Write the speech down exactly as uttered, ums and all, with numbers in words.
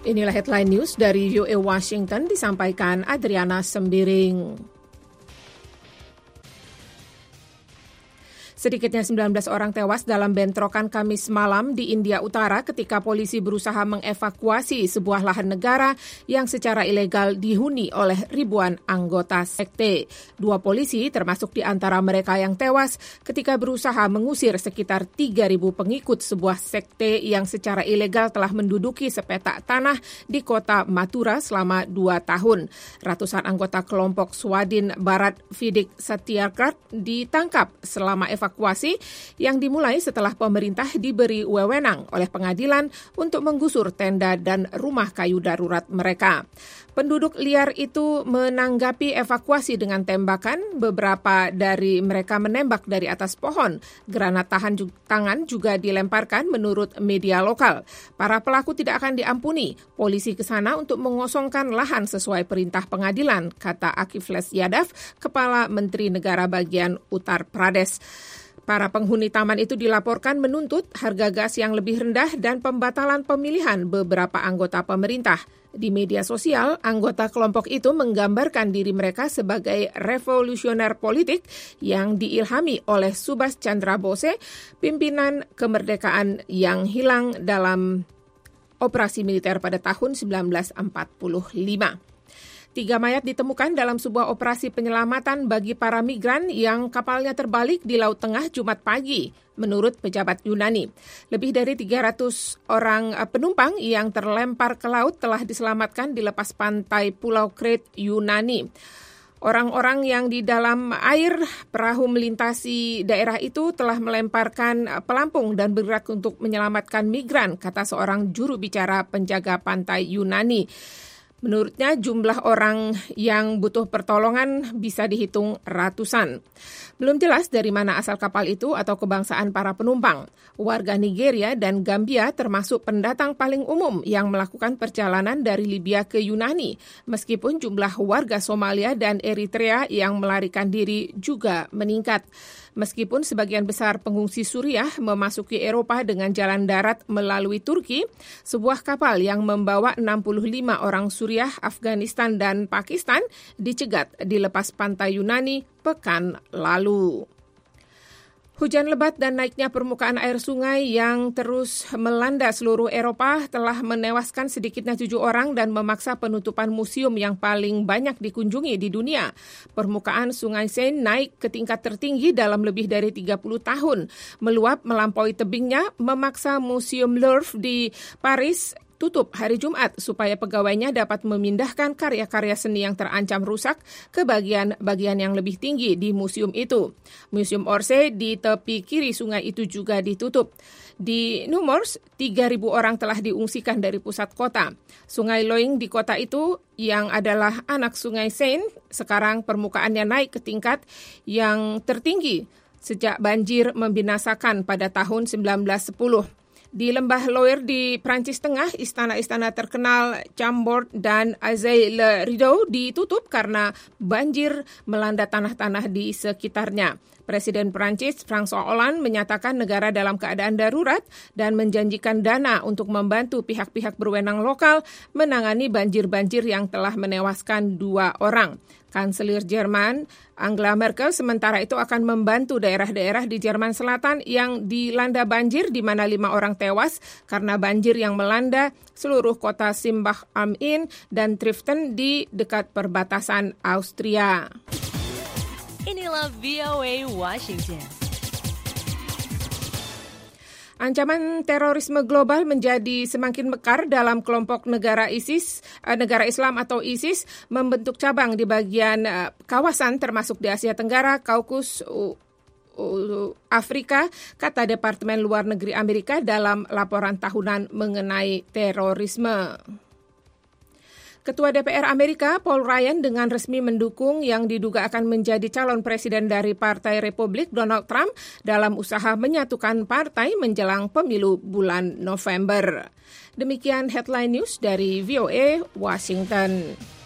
Inilah headline news dari V O A Washington, disampaikan Adriana Sembiring. Sedikitnya sembilan belas orang tewas dalam bentrokan Kamis malam di India Utara ketika polisi berusaha mengevakuasi sebuah lahan negara yang secara ilegal dihuni oleh ribuan anggota sekte. Dua polisi termasuk di antara mereka yang tewas ketika berusaha mengusir sekitar tiga ribu pengikut sebuah sekte yang secara ilegal telah menduduki sepetak tanah di kota Mathura selama dua tahun. Ratusan anggota kelompok Swadhin Bharat Vidik Satyagraha ditangkap selama evakuasi evakuasi yang dimulai setelah pemerintah diberi wewenang oleh pengadilan untuk menggusur tenda dan rumah kayu darurat mereka. Penduduk liar itu menanggapi evakuasi dengan tembakan. Beberapa dari mereka menembak dari atas pohon. Granat tahan tangan juga dilemparkan menurut media lokal. Para pelaku tidak akan diampuni. Polisi ke sana untuk mengosongkan lahan sesuai perintah pengadilan, kata Akhilesh Yadav, Kepala Menteri Negara Bagian Uttar Pradesh. Para penghuni taman itu dilaporkan menuntut harga gas yang lebih rendah dan pembatalan pemilihan beberapa anggota pemerintah. Di media sosial, anggota kelompok itu menggambarkan diri mereka sebagai revolusioner politik yang diilhami oleh Subhas Chandra Bose, pimpinan kemerdekaan yang hilang dalam operasi militer pada tahun seribu sembilan ratus empat puluh lima. Tiga mayat ditemukan dalam sebuah operasi penyelamatan bagi para migran yang kapalnya terbalik di Laut Tengah Jumat pagi, menurut pejabat Yunani. Lebih dari tiga ratus orang penumpang yang terlempar ke laut telah diselamatkan di lepas pantai Pulau Crete, Yunani. Orang-orang yang di dalam air perahu melintasi daerah itu telah melemparkan pelampung dan bergerak untuk menyelamatkan migran, kata seorang juru bicara penjaga pantai Yunani. Menurutnya jumlah orang yang butuh pertolongan bisa dihitung ratusan. Belum jelas dari mana asal kapal itu atau kebangsaan para penumpang. Warga Nigeria dan Gambia termasuk pendatang paling umum yang melakukan perjalanan dari Libya ke Yunani, meskipun jumlah warga Somalia dan Eritrea yang melarikan diri juga meningkat. Meskipun sebagian besar pengungsi Suriah memasuki Eropa dengan jalan darat melalui Turki, sebuah kapal yang membawa enam puluh lima orang Suriah, Afghanistan, dan Pakistan dicegat di lepas pantai Yunani pekan lalu. Hujan lebat dan naiknya permukaan air sungai yang terus melanda seluruh Eropa telah menewaskan sedikitnya tujuh orang dan memaksa penutupan museum yang paling banyak dikunjungi di dunia. Permukaan sungai Seine naik ke tingkat tertinggi dalam lebih dari tiga puluh tahun. Meluap melampaui tebingnya memaksa Museum Louvre di Paris tutup hari Jumat supaya pegawainya dapat memindahkan karya-karya seni yang terancam rusak ke bagian-bagian yang lebih tinggi di museum itu. Museum Orsay di tepi kiri sungai itu juga ditutup. Di Nemours, tiga ribu orang telah diungsikan dari pusat kota. Sungai Loing di kota itu yang adalah anak sungai Seine, sekarang permukaannya naik ke tingkat yang tertinggi sejak banjir membinasakan pada tahun seribu sembilan ratus sepuluh. Di lembah Loire di Prancis Tengah, istana-istana terkenal Chambord dan Azay-le-Rideau ditutup karena banjir melanda tanah-tanah di sekitarnya. Presiden Prancis François Hollande menyatakan negara dalam keadaan darurat dan menjanjikan dana untuk membantu pihak-pihak berwenang lokal menangani banjir-banjir yang telah menewaskan dua orang. Kanselir Jerman Angela Merkel sementara itu akan membantu daerah-daerah di Jerman Selatan yang dilanda banjir, di mana lima orang tewas karena banjir yang melanda seluruh kota Simbach am Inn dan Triften di dekat perbatasan Austria. Inilah V O A Washington. Ancaman terorisme global menjadi semakin mekar dalam kelompok negara ISIS, negara Islam atau ISIS, membentuk cabang di bagian kawasan termasuk di Asia Tenggara, Kaukus, Afrika, kata Departemen Luar Negeri Amerika dalam laporan tahunan mengenai terorisme. Ketua D P R Amerika Paul Ryan dengan resmi mendukung yang diduga akan menjadi calon presiden dari Partai Republik Donald Trump dalam usaha menyatukan partai menjelang pemilu bulan November. Demikian headline news dari V O A Washington.